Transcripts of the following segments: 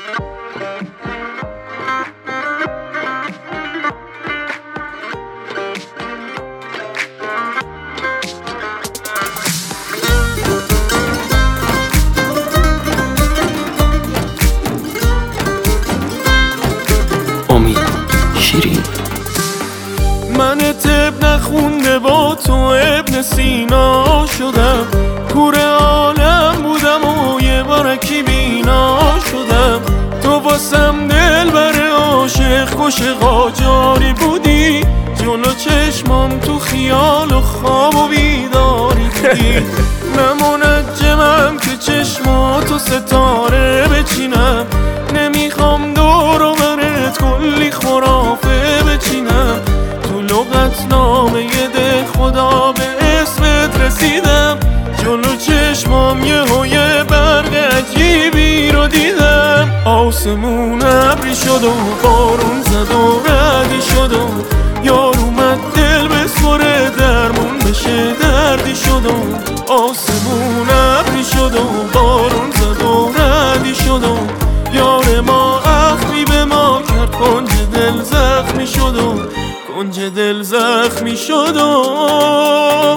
من طب نخونده با تو ابن سینا شدم، کور عالم بودم و یه بارکی بینا شدم. تو واسم دل بر عاشق کش قاجاری بودی، جلو چشمام تو خیال و خواب و بیداری بودی. من منجمم که چشماتو ستاره بچینم، نمیخوام دور و برت کلی خرافه بچینم. تو لغتنامه ده خدا به اسمت رسیدم، جلو چشمام یه برق عجیبی رو دیدم. آسمون ابری شد و بارون زد و ردی شد و یار اومد دل بسپره درمون بشه دردی شد و آسمون ابری شد و بارون زد و ردی شد و یار ما اخمی به ما کرد، کنج دل زخمی شد و کنج دل زخمی شد و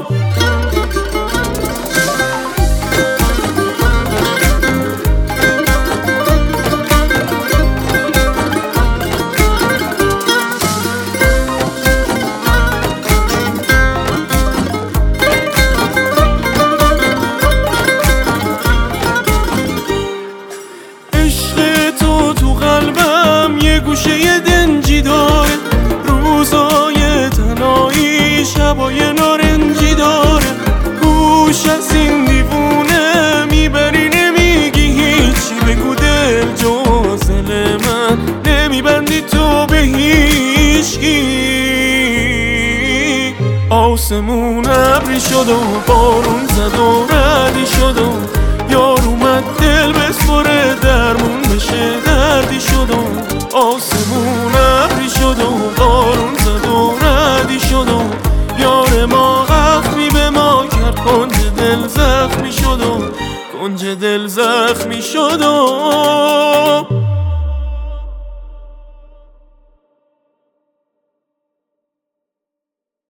گوشه دنجی داره، روزای تنهایی شبای نارنجی داره. گوش از این دیوونه میبری نمیگی هیچی، بگو دل جزل من نمیبندی تو به هیچکی. آسمون ابری شد و بارون زد و ردی شد و یار اومد دل بسپره درمون بشه دردی شد و آسمون ابری شد و بارون زد و ردی شد و یار ما اخمی به ما کرد، کنج دل زخمی شد و کنج دل زخمی شد و